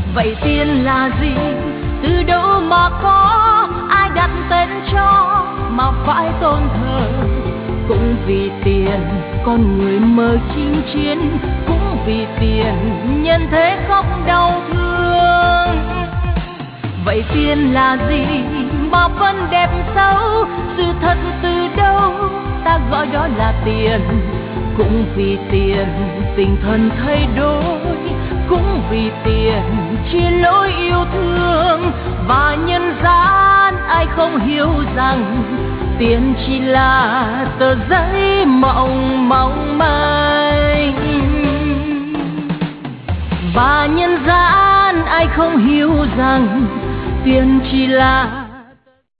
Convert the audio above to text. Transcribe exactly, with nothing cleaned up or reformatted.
Vậy tiền là gì, từ đâu mà có, ai đặt tên cho mà phải tôn thờ? Cũng vì tiền con người mơ chinh chiến, cũng vì tiền nhân thế khóc đau thương. Vậy tiền là gì mà vẫn đẹp xấu, sự thật từ đâu ta gọi đó là tiền. Cũng vì tiền tình thân thay đổi, cũng vì tiền chia lối yêu thương. Và nhân gian ai không hiểu rằng tiền chỉ là tờ giấy mộng mong manh. Và nhân gian ai không hiểu rằng tiền chỉ là